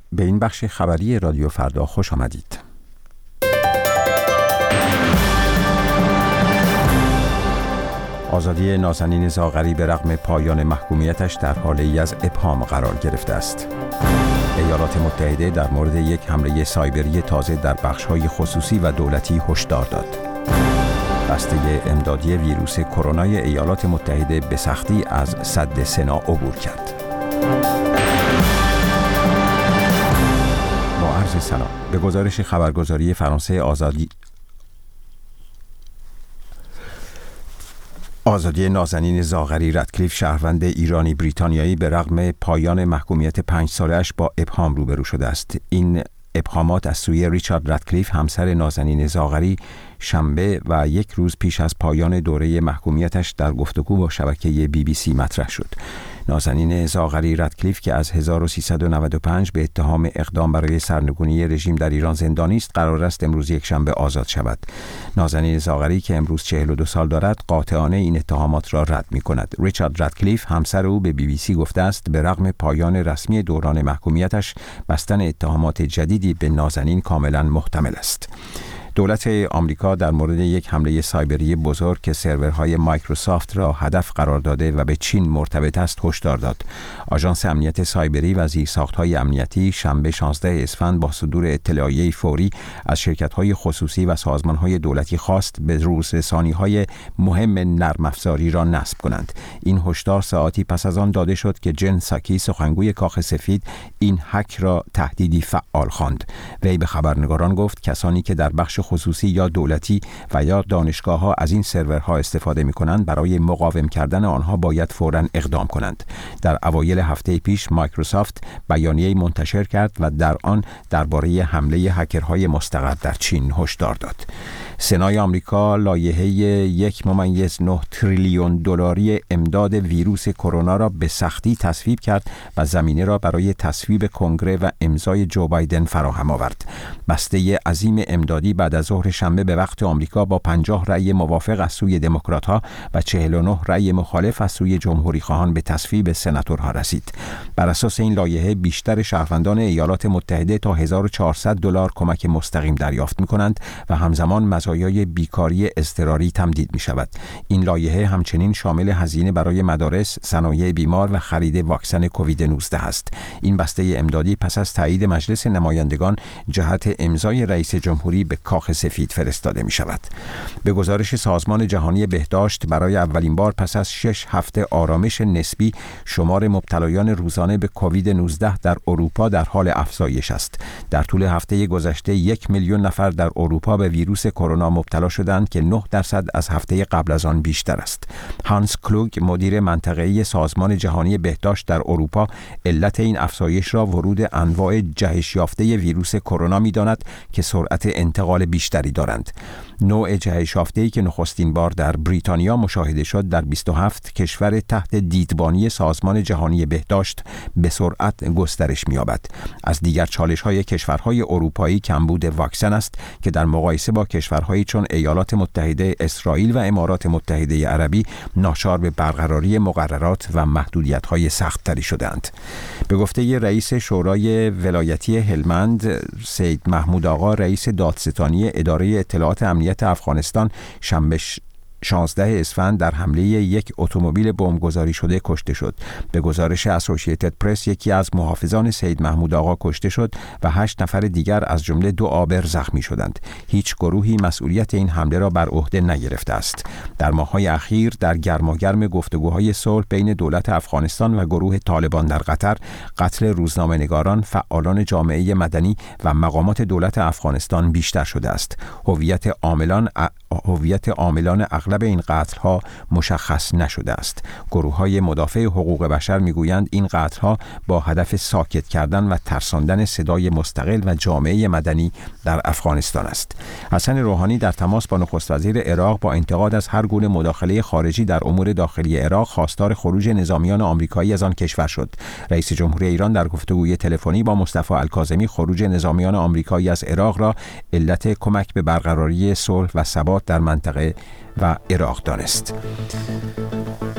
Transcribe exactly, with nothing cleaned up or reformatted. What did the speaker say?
به این بخش خبری رادیو فردا خوش آمدید. آزادی نازنین زاغری به رغم پایان محکومیتش در حالی از ابهام قرار گرفته است. ایالات متحده در مورد یک حمله سایبری تازه در بخش‌های خصوصی و دولتی هشدار داد. بسته امدادی ویروس کرونا ایالات متحده به سختی از سد سنا عبور کرد. با عرض سلام. به گزارش خبرگزاری فرانسه آزادی آزادی نازنین زاغری رادکلیف، شهروند ایرانی بریتانیایی، به رغم پایان محکومیت پنج ساله‌اش با ابهام روبرو شده است. این ابهامات از سوی ریچارد رادکلیف، همسر نازنین زاغری، شنبه و یک روز پیش از پایان دوره محکومیتش در گفتگو با شبکه بی بی سی مطرح شد. نازنین زاغری رادکلیف که از هزار و سیصد و نود و پنج به اتهام اقدام برای سرنگونی رژیم در ایران زندانی است، قرار است امروز یک شنبه آزاد شود. نازنین زاغری که امروز چهل و دو سال دارد، قاطعانه این اتهامات را رد می کند. ریچارد رادکلیف، همسر او، به بی بی سی گفته است به رغم پایان رسمی دوران محکومیتش، بستن اتهامات جدیدی به نازنین کاملا محتمل است. دولت آمریکا در مورد یک حمله سایبری بزرگ که سرورهای مایکروسافت را هدف قرار داده و به چین مرتبط است هشدار داد. آژانس امنیت سایبری و زیرساخت‌های امنیتی شنبه شانزده اسفند با صدور اطلاعیه فوری از شرکت‌های خصوصی و سازمان‌های دولتی خواست به روزرسانی‌های مهم نرم افزاری را نصب کنند. این هشدار ساعتی پس از آن داده شد که جن ساکی، سخنگوی کاخ سفید، این هک را تهدیدی فعال خواند. وی به خبرنگاران گفت کسانی که در بخش خصوصی یا دولتی و یا دانشگاه‌ها از این سرورها استفاده می‌کنند، برای مقاوم کردن آنها باید فوراً اقدام کنند. در اوایل هفته پیش مایکروسافت بیانیه‌ای منتشر کرد و در آن درباره حمله هکرهای مستقر در چین هشدار داد. سنای آمریکا لایحه یک ممیز نه تریلیون دلاری امداد ویروس کرونا را به سختی تصویب کرد و زمینه را برای تصویب کنگره و امضای جو بایدن فراهم آورد. بسته عظیم امدادی بعد از ظهر شنبه به وقت آمریکا با پنجاه رأی موافق از سوی دموکرات‌ها و چهل و نه رأی مخالف از سوی جمهوری‌خواهان به تصویب سناتورها رسید. بر اساس این لایحه بیشتر شهروندان ایالات متحده تا هزار و چهارصد دلار کمک مستقیم دریافت می‌کنند و همزمان مزایای بیکاری اضطراری تمدید می‌شود. این لایحه همچنین شامل هزینه برای مدارس، صنایع بیمار و خرید واکسن کووید نوزده است. این بسته امدادی پس از تایید مجلس نمایندگان جهت امضای رئیس جمهوری به کاخ سفید فرستاده می شود. به گزارش سازمان جهانی بهداشت، برای اولین بار پس از شش هفته آرامش نسبی، شمار مبتلایان روزانه به کووید نوزده در اروپا در حال افزایش است. در طول هفته گذشته یک میلیون نفر در اروپا به ویروس کرونا مبتلا شدند که نه درصد از هفته قبل از آن بیشتر است. هانس کلوگ، مدیر منطقه‌ای سازمان جهانی بهداشت در اروپا، علت این افزایش را ورود انواع جهش یافته ویروس کرونا می‌داند که سرعت انتقال بیشتری دارند. نوع جهش یافته‌ای که نخستین بار در بریتانیا مشاهده شد در بیست و هفت کشور تحت دیدبانی سازمان جهانی بهداشت به سرعت گسترش می‌یابد. از دیگر چالش‌های کشورهای اروپایی کمبود واکسن است که در مقایسه با کشورهایی چون ایالات متحده، اسرائیل و امارات متحده عربی ناچار به برقراری مقررات و محدودیت‌های سخت‌تری شدند. به گفته رئیس شورای ولایتی هلمند، سید محمود آقا، رئیس دادستانی اداره اطلاعات امنیت افغانستان، شنبه شانزده اسفند در حمله یک اتومبیل بمبگذاری شده کشته شد. به گزارش اسوسییتد پرس، یکی از محافظان سید محمود آقا کشته شد و هشت نفر دیگر از جمله دو آبر زخمی شدند. هیچ گروهی مسئولیت این حمله را بر عهده نگرفته است. در ماه‌های اخیر در گرماگرم گفتگوهای صلح بین دولت افغانستان و گروه طالبان در قطر، قتل روزنامه‌نگاران، فعالان جامعه مدنی و مقامات دولت افغانستان بیشتر شده است. هویت عاملان هویت عاملان اغلب این قتل‌ها مشخص نشده است. گروه‌های مدافع حقوق بشر می‌گویند این قتل‌ها با هدف ساکت کردن و ترساندن صدای مستقل و جامعه مدنی در افغانستان است. حسن روحانی در تماس با نخست وزیر عراق با انتقاد از هر گونه مداخله خارجی در امور داخلی عراق، خواستار خروج نظامیان آمریکایی از آن کشور شد. رئیس جمهوری ایران در گفتگوی تلفنی با مصطفی الکاظمی خروج نظامیان آمریکایی از عراق را علت کمک به برقراری صلح و ثبات در منطقه و عراق دانست.